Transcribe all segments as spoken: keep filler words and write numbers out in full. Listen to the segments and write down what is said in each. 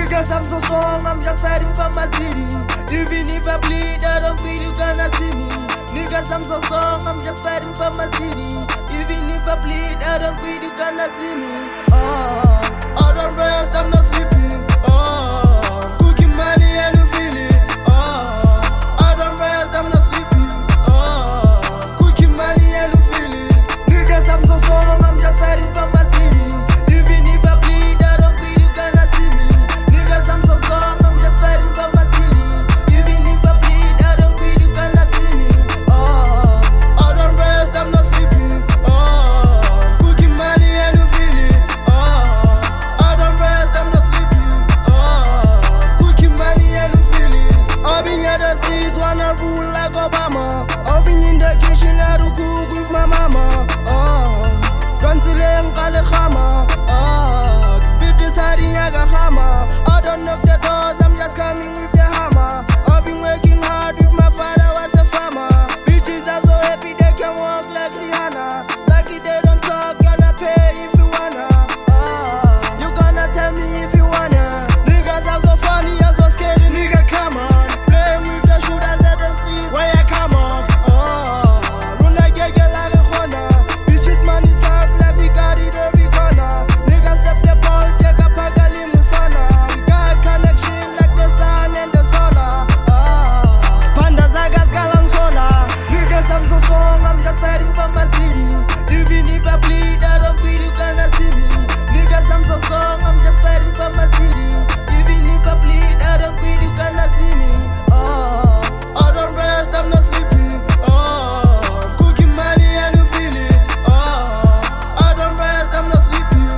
Niggas, I'm so strong, I'm just fighting for my city. Even if I bleed, I don't bleed, you cannot see me. Niggas, I'm so strong, I'm just fighting for my city. Even if I bleed, I don't bleed, you cannot see me. Oh, I don't rest, I'm not sleeping. Oh, cooking money and you feel it. Oh, I don't rest, I'm not sleeping. Oh, cooking money and you feel it. Niggas, I'm so strong, I'm just fighting for my city. Even if I bleed, I don't bleed, you cannot see me. Niggas, I'm so strong, I'm just fighting for my city. Even if I bleed, I don't bleed, you cannot see me. Oh, I don't rest, I'm not sleeping. Oh, cooking money and you feel it. Oh, I don't rest, I'm not sleeping. Oh, cooking money and you feel it. I've been at the streets, wanna rule like Obama. I've been in the kitchen, I do cook with my mama. Oh, Transilem Kalekama. Oh, spit is hiding like a hammer. I don't knock the doors, I'm just coming with the hammer. I've been working hard with my father was a farmer. Bitches are so happy they can walk like Rihanna. Lucky they don't talk, gonna pay if you wanna. Oh, you gonna tell me if you wanna. Niggas are so funny, I'm so scary. Nigga, come on. Playing with the shooters at the streets. Where I come off. Oh, run like a girl like a Honda. Bitches money talk like we got it every corner. Niggas step the ball, take a pack of limusana. We got connection like the sun and the solar. Oh, Pandas, I got Galang solar. Niggas, I'm so strong, I'm just fighting for my city. Even if I bleed, I don't bleed, you cannot see me. Niggas, I'm so strong, I'm just fighting for my city. Even if I bleed, I don't bleed, you cannot see me. Oh, I don't rest, I'm not sleeping. Oh, cooking money and you feel it. Oh, I don't rest, I'm not sleeping.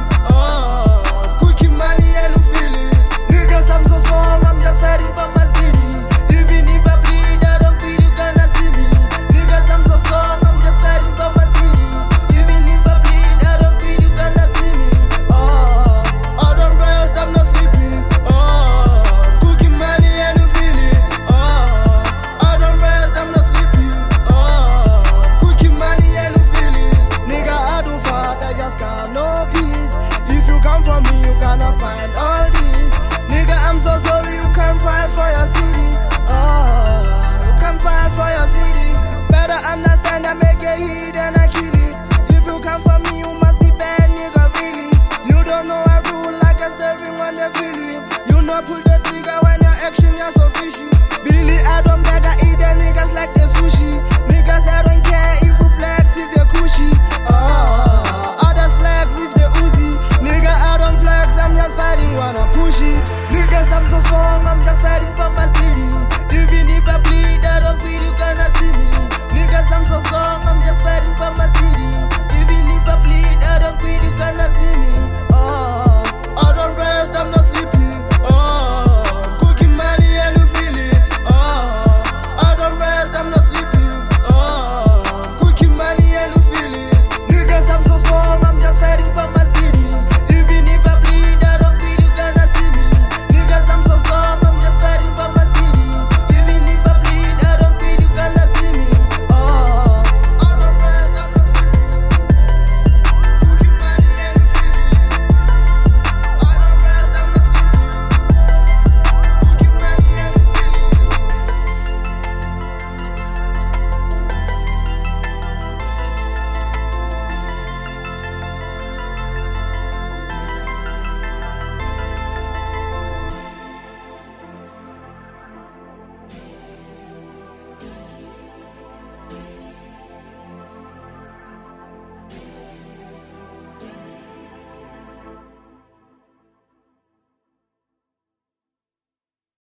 Oh, cooking money and you feel it. Niggas, I'm so strong, I'm just fighting for my city. Even if I bleed, I don't bleed, you cannot see me. Niggas, I'm so strong, I'm just fighting for my city. Even if I bleed, I don't bleed, you cannot see me. Oh, I don't rest, I'm not sleeping. Oh, cooking money and you feel it. Oh, I don't rest, I'm not sleeping. Oh, cooking money and you feel it. Nigga, I don't fight, I just got no peace. If you come from me, you gonna find all this. Nigga, I'm so sorry, you can't fight for your city. Oh, you can't fight for your city. Better understand I make a hit and I kill it. If you come from me, you must be bad, nigga, really. You don't know I rule like a steering when they feel it. You know pull the trigger when your action is so fishy. Billy, I don't beg, I eat the niggas like the sushi. Niggas, I don't care if you flex if you're cushy. Oh, others flex if they Uzi. Nigga, I don't flex, I'm just fighting, wanna push it. Niggas, I'm so strong, I'm just fighting for my city. Even if I bleed, I don't bleed, you cannot see me. Niggas, I'm so strong, I'm just fighting for my city. Even if I bleed, I don't bleed, you cannot see me.